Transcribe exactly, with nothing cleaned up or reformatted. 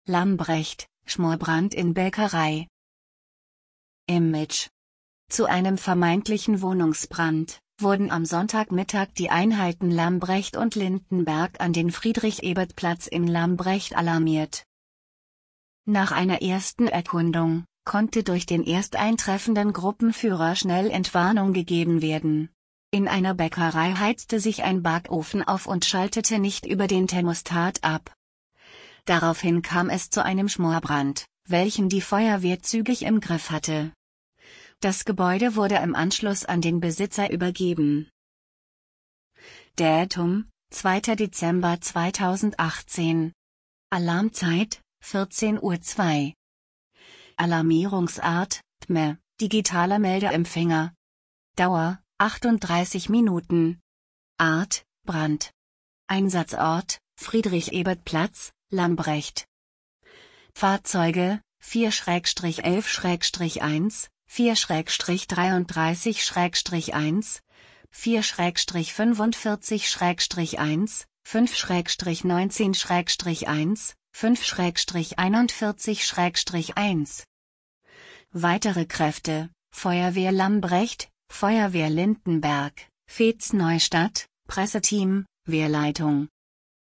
Lambrecht, Schmorbrand in Bäckerei. Image. Zu einem vermeintlichen Wohnungsbrand wurden am Sonntagmittag die Einheiten Lambrecht und Lindenberg an den Friedrich-Ebert-Platz in Lambrecht alarmiert. Nach einer ersten Erkundung konnte durch den erst eintreffenden Gruppenführer schnell Entwarnung gegeben werden. In einer Bäckerei heizte sich ein Backofen auf und schaltete nicht über den Thermostat ab. Daraufhin kam es zu einem Schmorbrand, welchen die Feuerwehr zügig im Griff hatte. Das Gebäude wurde im Anschluss an den Besitzer übergeben. Datum: zweiter Dezember zweitausendachtzehn. Alarmzeit: vierzehn Uhr zwei. Alarmierungsart: T M E, digitaler Meldeempfänger. Dauer: achtunddreißig Minuten. Art: Brand. Einsatzort: Friedrich-Ebert-Platz, Lambrecht. Fahrzeuge: vier elf eins, vier dreiunddreißig eins, vier fünfundvierzig eins, fünf neunzehn eins, fünf einundvierzig eins. Weitere Kräfte: Feuerwehr Lambrecht, Feuerwehr Lindenberg, Veets Neustadt, Presseteam, Wehrleitung.